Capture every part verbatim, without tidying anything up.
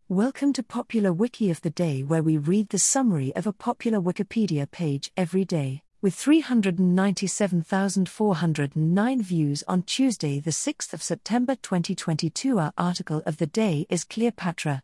Welcome to Popular Wiki of the Day, where we read the summary of a popular Wikipedia page every day. With three hundred ninety-seven thousand four hundred nine views on Tuesday, the sixth of September twenty twenty-two, our article of the day is Cleopatra.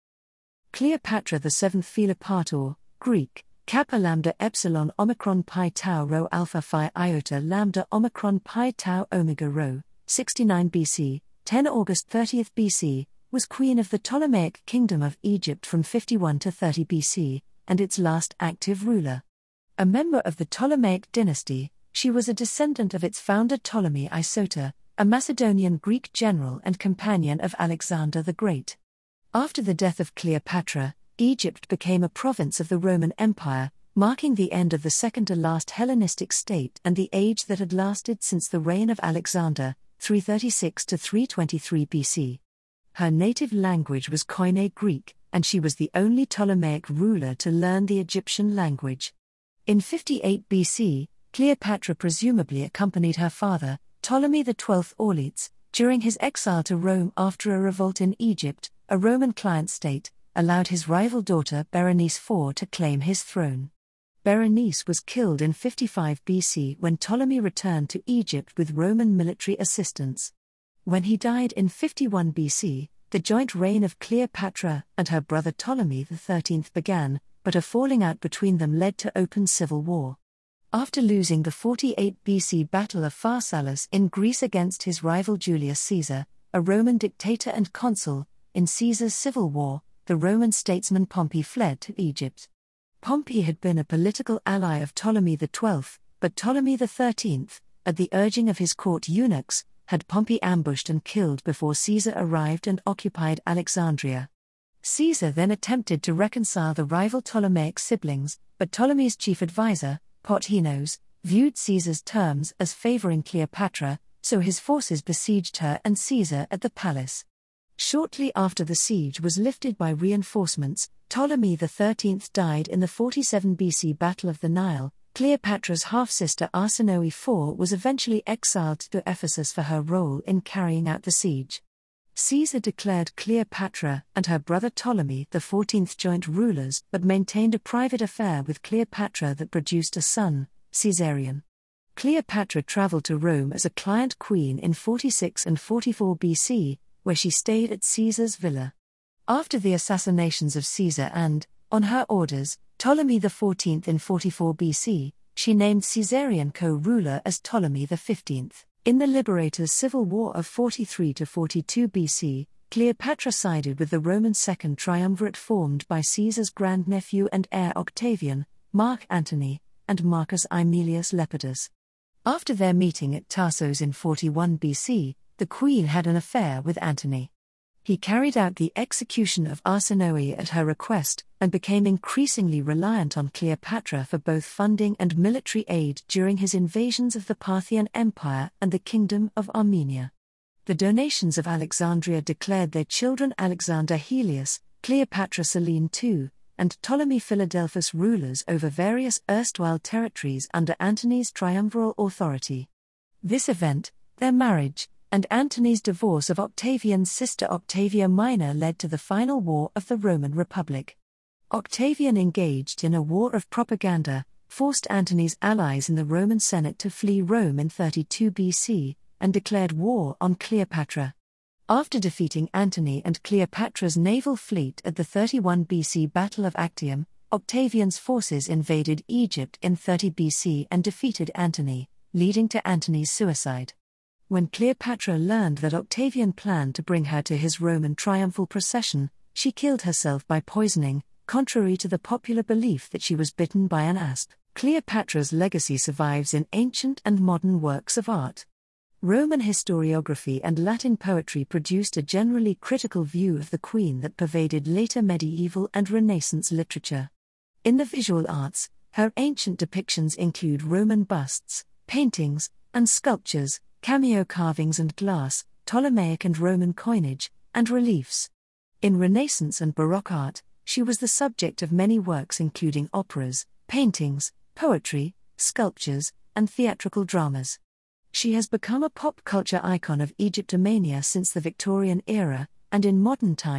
Cleopatra the seventh Philopator, Greek, Kappa Lambda Epsilon Omicron Pi Tau Rho Alpha Phi Iota Lambda Omicron Pi Tau Omega Rho, sixty-nine B C, ten August thirtieth B C, was queen of the Ptolemaic Kingdom of Egypt from fifty-one to thirty B C, and its last active ruler. A member of the Ptolemaic dynasty, she was a descendant of its founder Ptolemy Isoter, a Macedonian Greek general and companion of Alexander the Great. After the death of Cleopatra, Egypt became a province of the Roman Empire, marking the end of the second-to-last Hellenistic state and the age that had lasted since the reign of Alexander, three thirty-six to three twenty-three B C. Her native language was Koine Greek, and she was the only Ptolemaic ruler to learn the Egyptian language. In fifty-eight B C, Cleopatra presumably accompanied her father, Ptolemy the twelfth Auletes, during his exile to Rome after a revolt in Egypt, a Roman client state, allowed his rival daughter Berenice the fourth to claim his throne. Berenice was killed in fifty-five B C when Ptolemy returned to Egypt with Roman military assistance. When he died in fifty-one B C, the joint reign of Cleopatra and her brother Ptolemy the thirteenth began, but a falling out between them led to open civil war. After losing the forty-eight B C Battle of Pharsalus in Greece against his rival Julius Caesar, a Roman dictator and consul, in Caesar's civil war, the Roman statesman Pompey fled to Egypt. Pompey had been a political ally of Ptolemy the twelfth, but Ptolemy the thirteenth, at the urging of his court eunuchs, had Pompey ambushed and killed before Caesar arrived and occupied Alexandria. Caesar then attempted to reconcile the rival Ptolemaic siblings, but Ptolemy's chief advisor, Pothinos, viewed Caesar's terms as favoring Cleopatra, so his forces besieged her and Caesar at the palace. Shortly after the siege was lifted by reinforcements, Ptolemy the thirteenth died in the forty-seven B C Battle of the Nile. Cleopatra's half-sister Arsinoe the fourth was eventually exiled to Ephesus for her role in carrying out the siege. Caesar declared Cleopatra and her brother Ptolemy the fourteenth joint rulers but maintained a private affair with Cleopatra that produced a son, Caesarion. Cleopatra traveled to Rome as a client queen in forty-six and forty-four B C, where she stayed at Caesar's villa. After the assassinations of Caesar and, on her orders, Ptolemy the fourteenth in forty-four B C, she named Caesarion co-ruler as Ptolemy the fifteenth. In the Liberators' Civil War of forty-three to forty-two B C, Cleopatra sided with the Roman Second Triumvirate formed by Caesar's grandnephew and heir Octavian, Mark Antony, and Marcus Aemilius Lepidus. After their meeting at Tarsus in forty-one B C, the queen had an affair with Antony. He carried out the execution of Arsinoe at her request, and became increasingly reliant on Cleopatra for both funding and military aid during his invasions of the Parthian Empire and the Kingdom of Armenia. The donations of Alexandria declared their children Alexander Helios, Cleopatra Selene the second, and Ptolemy Philadelphus rulers over various erstwhile territories under Antony's triumviral authority. This event, their marriage, and Antony's divorce of Octavian's sister Octavia Minor led to the final war of the Roman Republic. Octavian engaged in a war of propaganda, forced Antony's allies in the Roman Senate to flee Rome in thirty-two B C, and declared war on Cleopatra. After defeating Antony and Cleopatra's naval fleet at the thirty-one B C Battle of Actium, Octavian's forces invaded Egypt in thirty B C and defeated Antony, leading to Antony's suicide. When Cleopatra learned that Octavian planned to bring her to his Roman triumphal procession, she killed herself by poisoning, contrary to the popular belief that she was bitten by an asp. Cleopatra's legacy survives in ancient and modern works of art. Roman historiography and Latin poetry produced a generally critical view of the queen that pervaded later medieval and Renaissance literature. In the visual arts, her ancient depictions include Roman busts, paintings, and sculptures, cameo carvings and glass, Ptolemaic and Roman coinage, and reliefs. In Renaissance and Baroque art, she was the subject of many works including operas, paintings, poetry, sculptures, and theatrical dramas. She has become a pop culture icon of Egyptomania since the Victorian era, and in modern times,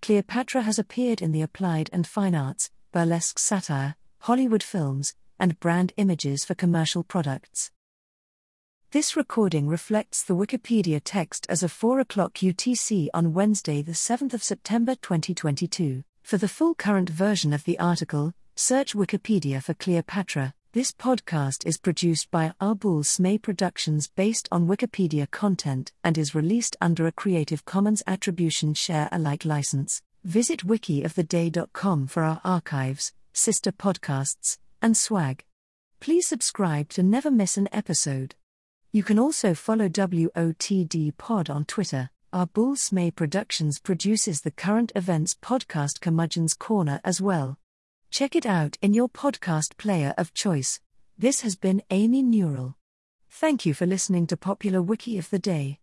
Cleopatra has appeared in the applied and fine arts, burlesque satire, Hollywood films, and brand images for commercial products. This recording reflects the Wikipedia text as of four o'clock U T C on Wednesday the seventh of September twenty twenty-two. For the full current version of the article, search Wikipedia for Cleopatra. This podcast is produced by Arbul Smay Productions based on Wikipedia content and is released under a Creative Commons Attribution Share Alike license. Visit wiki of the day dot com for our archives, sister podcasts, and swag. Please subscribe to never miss an episode. You can also follow W O T D Pod on Twitter. Arbul Smay Productions produces the current events podcast Curmudgeon's Corner as well. Check it out in your podcast player of choice. This has been Amy Newell. Thank you for listening to Popular Wiki of the Day.